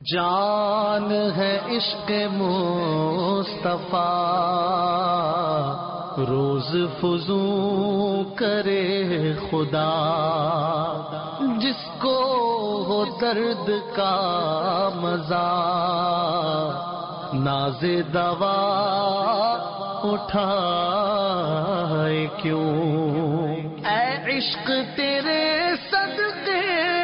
جان ہے عشق مصطفیٰ، روز فزوں کرے خدا، جس کو ہو درد کا مزہ، ناز دوا اٹھائے کیوں؟ اے عشق تیرے صدقے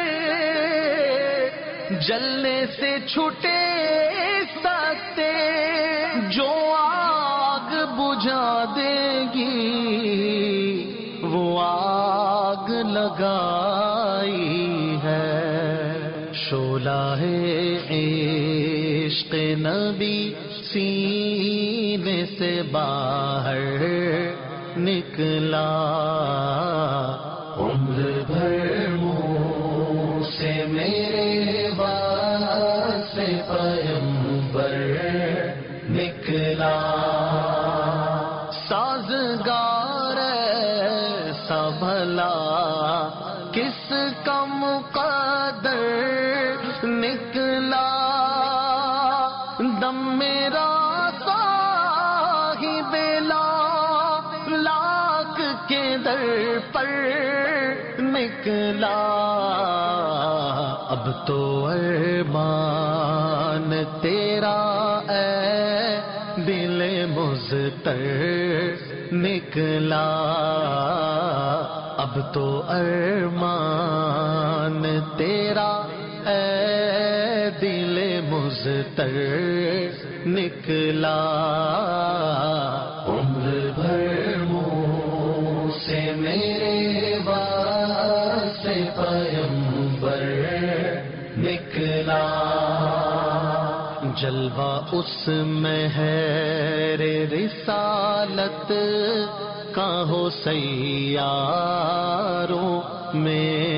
جلنے سے چھٹے سکتے، جو آگ بجھا دے گی وہ آگ لگائی ہے۔ شعلہ عشق نبی سینے سے باہر نکلا، عمر بھر منہ سے میرے واسطے پیغمبر نکلا، سازگار ایسا بھلا کس کا مقدر نکلا، دم میرا صاحب لاک کے در پر نکلا، اب تو ارمان تیرا اے دل مضطر نکلا، اب تو ارمان تیرا اے دل مضطر نکلا، عمر بھر منہ سے میرے واسطے پیغمبر نکلا، جلوہ اس مہر رسالت کا ہو سیاروں میں،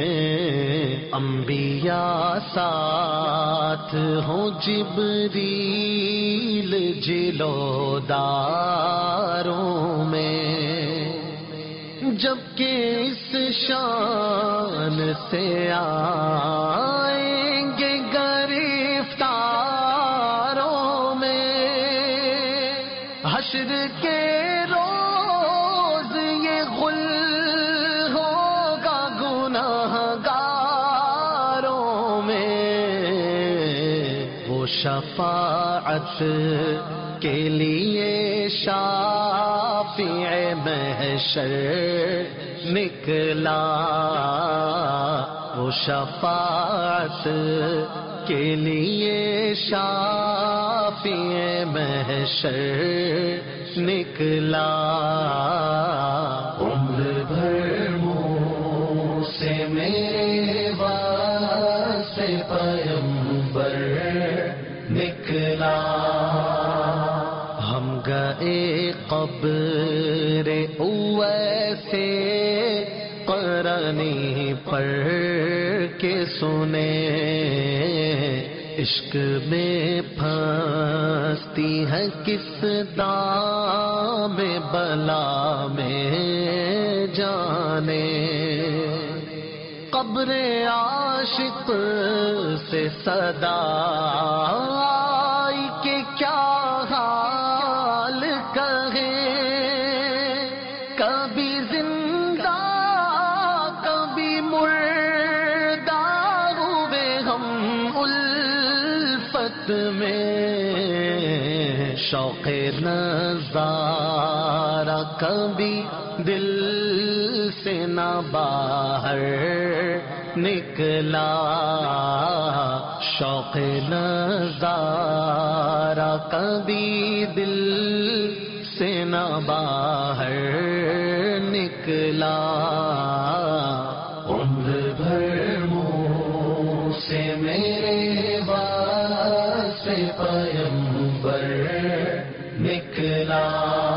انبیاء ساتھ ہوں جبریل جلوداروں میں، جبکہ اس شان سے آئیں گے گرفتاروں میں، حشر کے روز یہ غل ہوگا گناہگاروں میں، وہ شفاعت کے لیے شافع محشر نکلا، وہ شفاعت کے لیے شافع محشر نکلا، عمر بھر منہ سے میرے واسطے پیغمبر نکلا، ہم گئے قبر اویسے قرنی پر کے سنے، عشق میں پھنستی ہے کس دام بلا میں جانے، قبر عاشق سے صدا آئی کہ کیا حال کہیں، کبھی زندہ کبھی مردہ ہوئے ہم الفت میں، شوق نظارہ کبھی دل سے نہ باہر نکلا، شوق نظارہ کبھی دل سے نہ باہر نکلا، عمر بھر منہ سے میرے واسطے پیغمبر نکلا،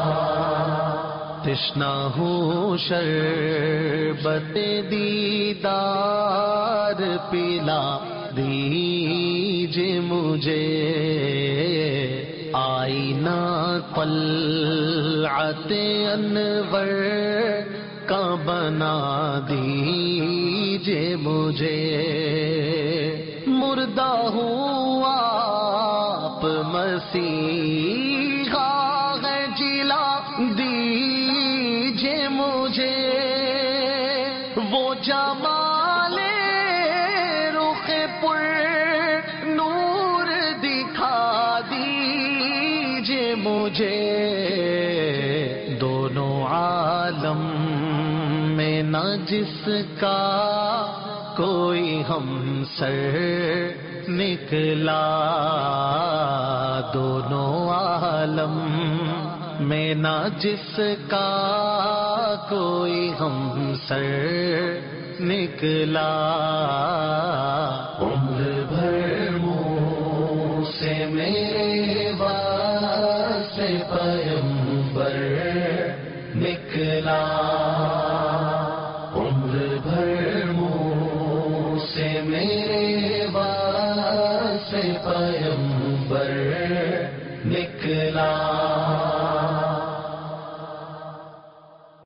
تشنا ہوں شربت دیدار پلا دیجئے مجھے، آئینہ طلعت انور کا بنا دیجئے مجھے، مردہ ہوں مسیحا ہے جلا دیجئے مجھے وہ جمال رخ پر نور دکھا دیجئے مجھے دونوں عالم میں نہ جس کا کوئی ہم سر نکلا دونوں عالم میں نہ جس کا کوئی ہم سر نکلا عمر بھر منہ سے میرے واسطے پیغمبر نکلا عمر بھر منہ سے میرے واسطے پیغمبر نکلا